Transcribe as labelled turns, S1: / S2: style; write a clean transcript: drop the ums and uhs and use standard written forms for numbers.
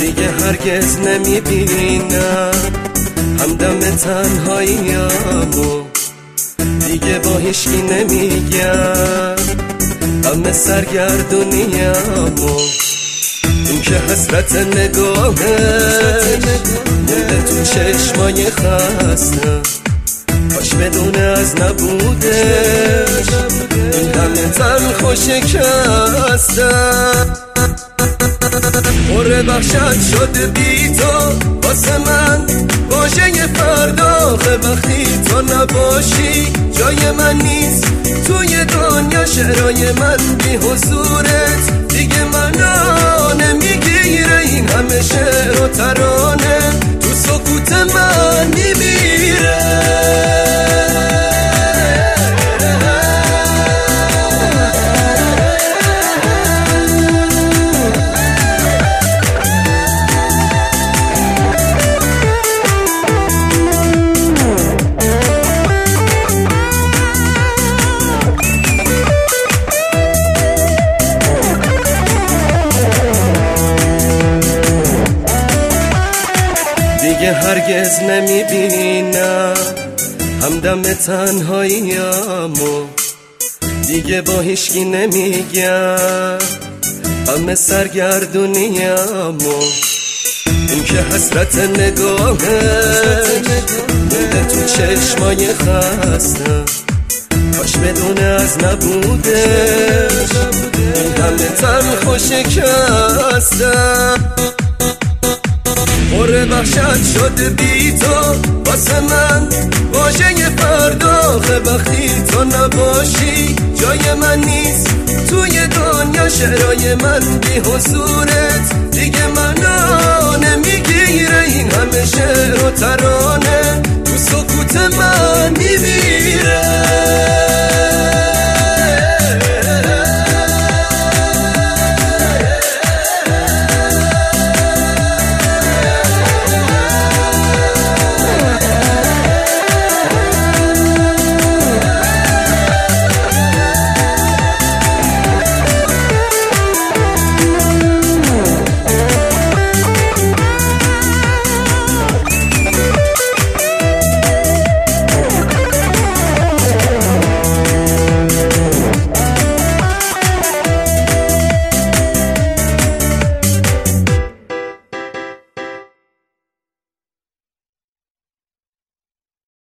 S1: دیگه هرگز نمیبینم همدم تنهاییامو، دیگه با هیچکی نمیگم غم سرگردونیامو. این که حسرت نگاهش مونده تو چشمای خستم، کاش بدونه از نبودش این همه تلخ و شکستم. بخشت شد بی تو واسه من واژه فرداخه، وقتی تو نباشی جای من نیست توی دنیا، شعرهای من بی حضورت دیگه منو نمیگیره، این همه شعر و ترانه تو سکوت من میمیره. دیگه هرگز نمیبینم همدم تنهاییامو، دیگه با هیچکی نمیگم غم سرگردونیامو. این که حسرت نگاهش مونده تو چشمای خستم، کاش بدونه از نبودش این همه تلخ و شکستم. بخشت شد بی تو واسه من واژه فرداخه، وقتی تو نباشی جای من نیست توی دنیا، شعرهای من بی حضورت